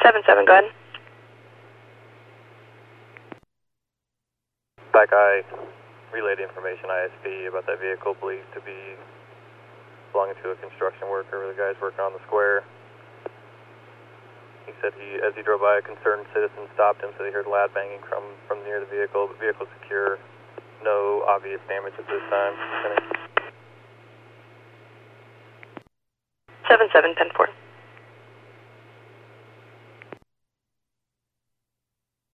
7-7, go ahead. Back eye, relayed information ISP about that vehicle believed to be belonging to a construction worker. The guy's working on the square. He said as he drove by, a concerned citizen stopped him, so he heard loud banging from near the vehicle. The vehicle is secure. No obvious damage at this time. 7-7, 10-4.